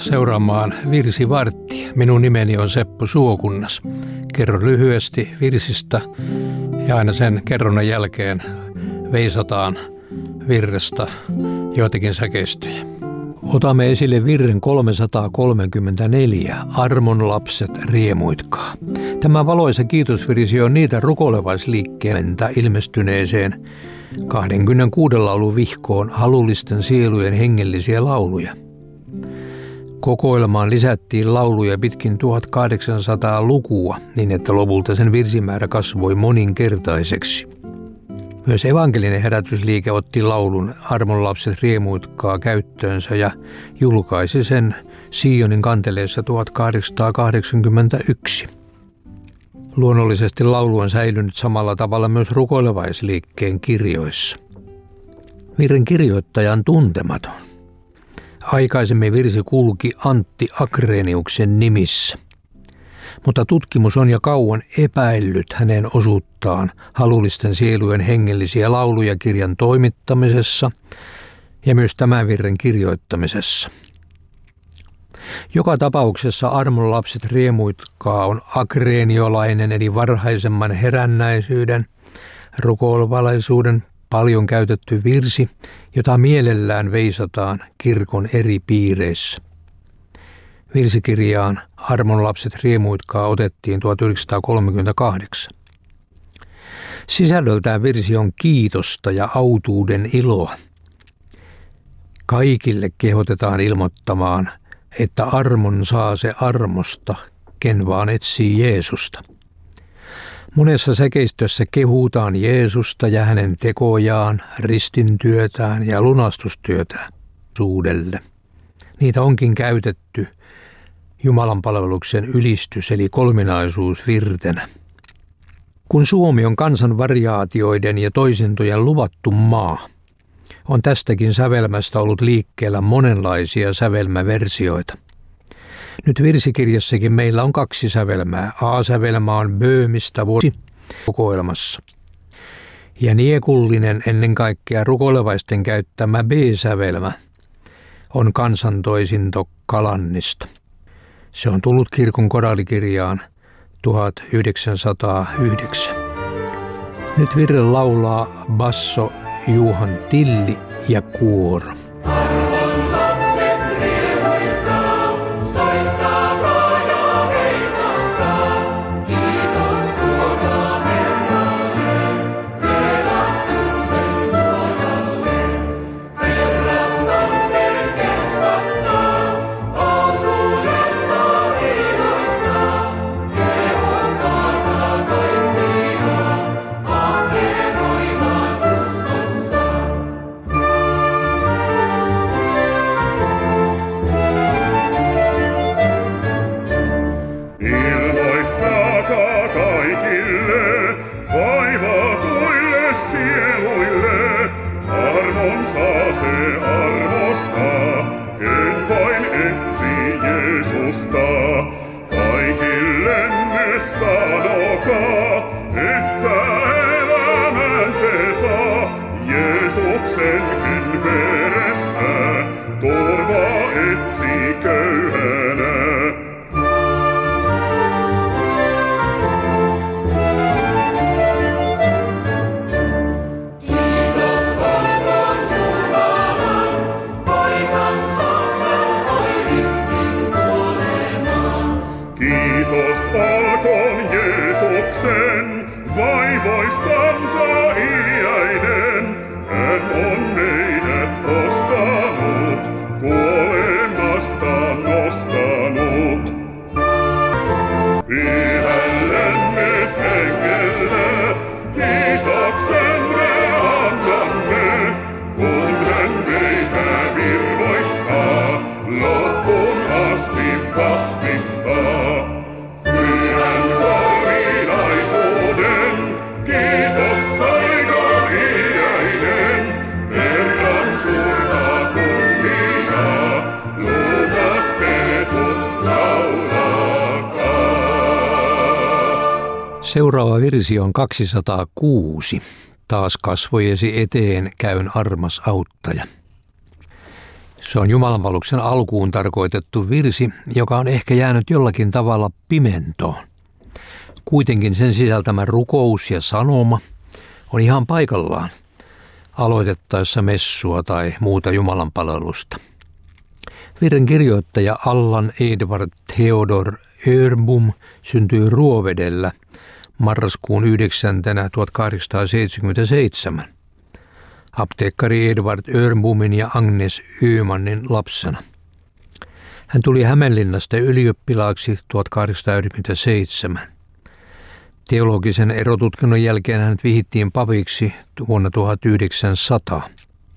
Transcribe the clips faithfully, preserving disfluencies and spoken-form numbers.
seuraamaan Virsivarttia. Minun nimeni on Seppo Suokunnas. Kerron lyhyesti virsistä ja aina sen kerronnan jälkeen veisataan virrestä joitakin säkeistöjä. Otamme esille virren kolmesataakolmekymmentäneljä, Armon lapset riemuitkaa. Tämä valoisa kiitosvirsi on niitä rukoilevaisliikkeeltä ilmestyneeseen kaksikymmentäkuusi laulun vihkoon halullisten sielujen hengellisiä lauluja. Kokoelmaan lisättiin lauluja pitkin tuhatkahdeksansataa lukua niin, että lopulta sen virsimäärä kasvoi moninkertaiseksi. Myös evankelinen herätysliike otti laulun Armon lapset riemuitkaa käyttöönsä ja julkaisi sen Sionin kanteleessa tuhatkahdeksansataakahdeksankymmentäyksi. Luonnollisesti laulu on säilynyt samalla tavalla myös rukoilevaisliikkeen kirjoissa. Virren kirjoittaja on tuntematon. Aikaisemmin virsi kulki Antti Akreniuksen nimissä, mutta tutkimus on jo kauan epäillyt hänen osuuttaan halullisten sielujen hengellisiä lauluja kirjan toimittamisessa ja myös tämän virren kirjoittamisessa. Joka tapauksessa Armon lapset riemuitkaa on akreniolainen eli varhaisemman herännäisyyden, rukoilevalaisuuden paljon käytetty virsi, jota mielellään veisataan kirkon eri piireissä. Virsikirjaan Armon lapset riemuitkaa otettiin tuhatyhdeksänsataakolmekymmentäkahdeksan. Sisällöltään virsi on kiitosta ja autuuden iloa. Kaikille kehotetaan ilmoittamaan, että armon saa se armosta, ken vaan etsii Jeesusta. Monessa säkeistössä kehutaan Jeesusta ja hänen tekojaan, ristintyötään ja lunastustyötään suudelle. Niitä onkin käytetty Jumalan palveluksen ylistys- eli kolminaisuusvirtenä. Kun Suomi on kansan variaatioiden ja toisintojen luvattu maa, on tästäkin sävelmästä ollut liikkeellä monenlaisia sävelmäversioita. Nyt virsikirjassakin meillä on kaksi sävelmää. A-sävelmä on Böhmistä vuosi kokoelmassa. Ja niekullinen ennen kaikkea rukoilevaisten käyttämä B-sävelmä on kansantoisinto Kalannista. Se on tullut kirkon koraalikirjaan tuhatyhdeksänsataayhdeksän. Nyt virren laulaa basso Juhan Tilli ja kuoro. Seuraava virsi on kaksisataakuusi. Taas kasvojesi eteen käyn armas auttaja. Se on jumalanpalveluksen alkuun tarkoitettu virsi, joka on ehkä jäänyt jollakin tavalla pimentoon. Kuitenkin sen sisältämä rukous ja sanoma on ihan paikallaan aloitettaessa messua tai muuta jumalanpalvelusta. Virren kirjoittaja Allan Edward Theodor Öhrnbom syntyi Ruovedellä marraskuun yhdeksäntenä tuhatkahdeksansataaseitsemänkymmentäseitsemän. Apteekkari Edward Öhrnbomin ja Agnes Öhmanin lapsena. Hän tuli Hämeenlinnasta ylioppilaaksi tuhatkahdeksansataayhdeksänkymmentäseitsemän. Teologisen erotutkinnon jälkeen hänet vihittiin papiksi vuonna tuhatyhdeksänsataa.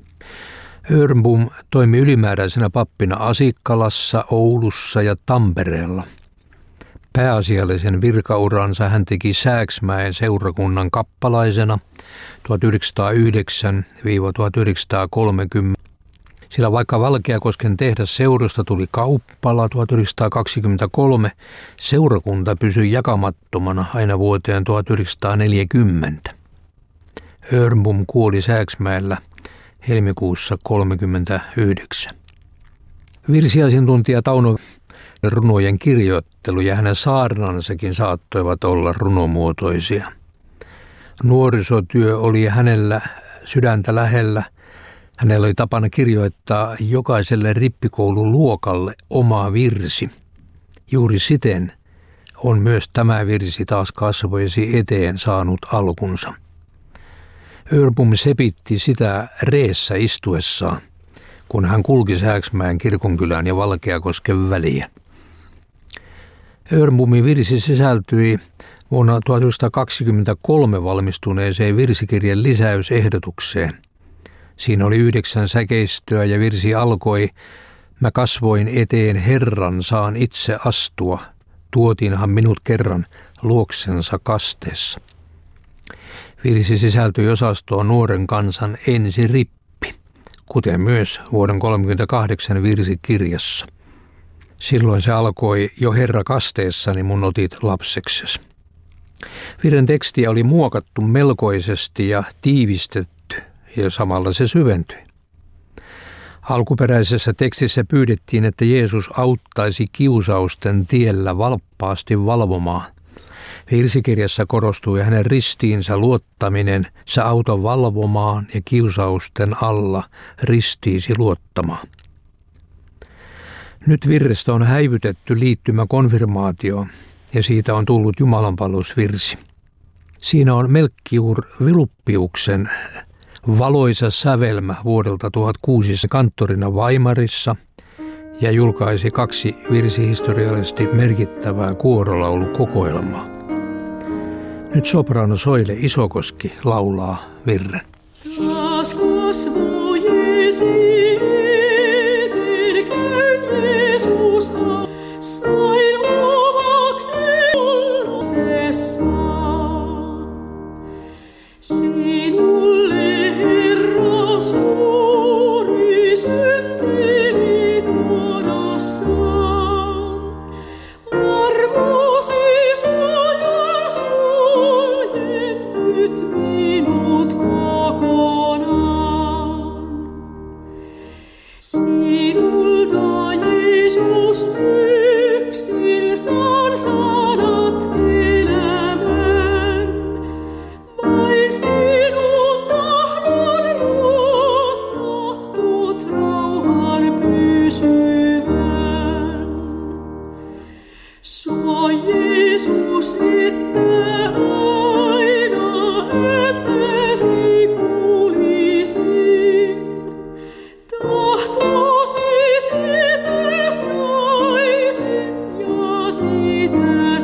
Öhrnbom toimi ylimääräisenä pappina Asikkalassa, Oulussa ja Tampereella. Pääasiallisen virkauransa hän teki Sääksmäen seurakunnan kappalaisena tuhatyhdeksänsataayhdeksän tuhatyhdeksänsataakolmekymmentä. Sillä vaikka Valkeakosken tehdasseurasta tuli kauppala tuhatyhdeksänsataakaksikymmentäkolme, seurakunta pysyi jakamattomana aina vuoteen tuhatyhdeksänsataaneljäkymmentä. Öhrnbom kuoli Sääksmäellä helmikuussa kolmekymmentäyhdeksän. Virsiasiantuntija Tauno runojen kirjoittelu ja hänen saarnansakin saattoivat olla runomuotoisia. Nuorisotyö oli hänellä sydäntä lähellä. Hänellä oli tapana kirjoittaa jokaiselle rippikoulun luokalle oma virsi. Juuri siten on myös tämä virsi taas kasvoisi eteen saanut alkunsa. Öhrnbom sepitti sitä reessä istuessaan, kun hän kulki Sääksmäen kirkonkylän ja Valkeakosken väliä. Öhrnbomin virsi sisältyi vuonna tuhatyhdeksänsataakaksikymmentäkolme valmistuneeseen virsikirjan lisäysehdotukseen. Siinä oli yhdeksän säkeistöä ja virsi alkoi: "Mä kasvoin eteen Herran, saan itse astua, tuotiinhan minut kerran luoksensa kasteessa." Virsi sisältyi osastoon Nuoren kansan ensirippi, kuten myös vuoden tuhatyhdeksänsataakolmekymmentäkahdeksan virsikirjassa. Silloin se alkoi: "Jo Herra kasteessani mun otit lapseksesi." Virren tekstiä oli muokattu melkoisesti ja tiivistetty, ja samalla se syventyi. Alkuperäisessä tekstissä pyydettiin, että Jeesus auttaisi kiusausten tiellä valppaasti valvomaan. Virsikirjassa korostui hänen ristiinsä luottaminen: "Sä auta valvomaan ja kiusausten alla ristiisi luottamaan." Nyt virrestä on häivytetty liittymä konfirmaatio ja siitä on tullut jumalanpalvelusvirsi. Siinä on Melkkior Viluppiuksen valoisa sävelmä vuodelta tuhatkuusisataa kanttorina Weimarissa ja julkaisi kaksi virsihistoriallisesti merkittävää kuorolaulukokoelmaa. Nyt soprano Soile Isokoski laulaa virren. Taas kasvoi Jeesi eteen, käyn Jeesus sain omakseen ollessaan. Sinulle, Herra, suuri syntini tuoda saan. Armosi suojan suljen nyt minut kokonaan. Sinulta, Jeesus, yksin saan sanat elämän. Vain sinun tahdon luottaa, tuot rauhan pysyvän. Sua, Jeesus, että aina eteesi kuulisin. Tahtoisit etes saisin ja sitä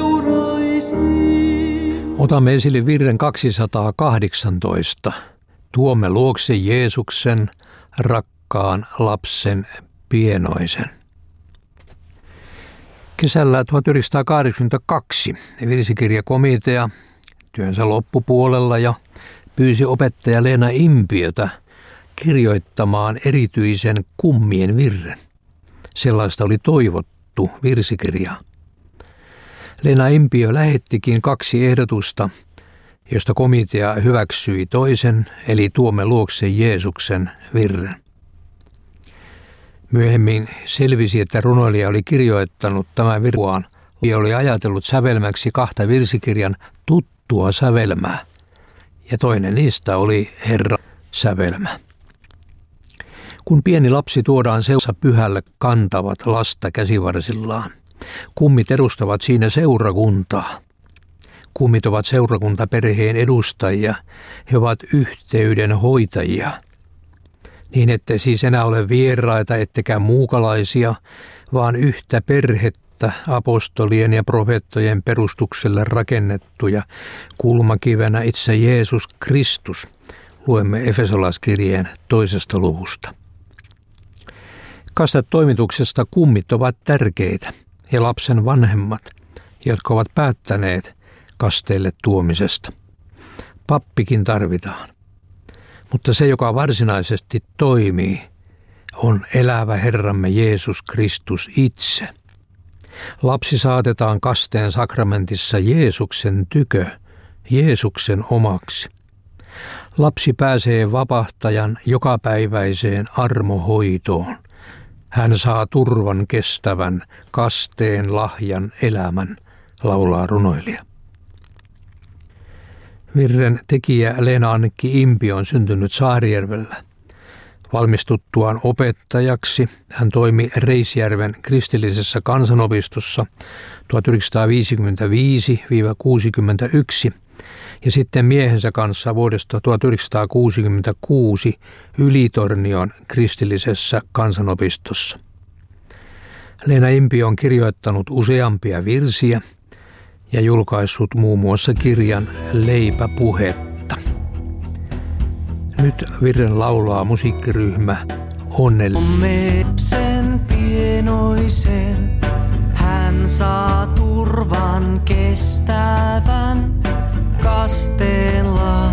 seuraisin. Otamme esille virren kaksisataakahdeksantoista. Tuomme luokse Jeesuksen, rakkaan lapsen pienoisen. Kesällä tuhatyhdeksänsataakahdeksankymmentäkaksi virsikirjakomitea työnsä loppupuolella ja pyysi opettaja Leena Impiötä kirjoittamaan erityisen kummien virren. Sellaista oli toivottu virsikirjaa. Leena Impiö lähettikin kaksi ehdotusta, josta komitea hyväksyi toisen, eli Tuomme luokse Jeesuksen virren. Myöhemmin selvisi, että runoilija oli kirjoittanut tämän virkuaan ja oli ajatellut sävelmäksi kahta virsikirjan tuttua sävelmää. Ja toinen niistä oli Herran sävelmä. Kun pieni lapsi tuodaan seurassa pyhälle, kantavat lasta käsivarsillaan. Kummit edustavat siinä seurakuntaa. Kummit ovat seurakuntaperheen edustajia. He ovat yhteyden hoitajia. Niin ette siis enää ole vieraita ettekä muukalaisia, vaan yhtä perhettä apostolien ja profeettojen perustukselle rakennettuja, kulmakivenä itse Jeesus Kristus, luemme Efesolaiskirjeen toisesta luvusta. Kastetoimituksesta kummit ovat tärkeitä ja lapsen vanhemmat, jotka ovat päättäneet kasteelle tuomisesta. Pappikin tarvitaan, mutta se, joka varsinaisesti toimii, on elävä Herramme Jeesus Kristus itse. Lapsi saatetaan kasteen sakramentissa Jeesuksen tykö, Jeesuksen omaksi. Lapsi pääsee vapahtajan jokapäiväiseen armohoitoon. Hän saa turvan kestävän, kasteen, lahjan, elämän, laulaa runoilija. Virren tekijä Leena-Annikki Impi on syntynyt Saarijärvellä. Valmistuttuaan opettajaksi hän toimi Reisjärven kristillisessä kansanopistossa tuhatyhdeksänsataaviisikymmentäviisi kuusikymmentäyksi ja sitten miehensä kanssa vuodesta tuhatyhdeksänsataakuusikymmentäkuusi Ylitornion kristillisessä kansanopistossa. Leena Impi on kirjoittanut useampia virsiä ja julkaissut muun muassa kirjan Leipäpuhetta. Nyt virren laulaa musiikkiryhmä Onnellinen. Mepsen pienoisen, hän saa turvan kestävän kasteen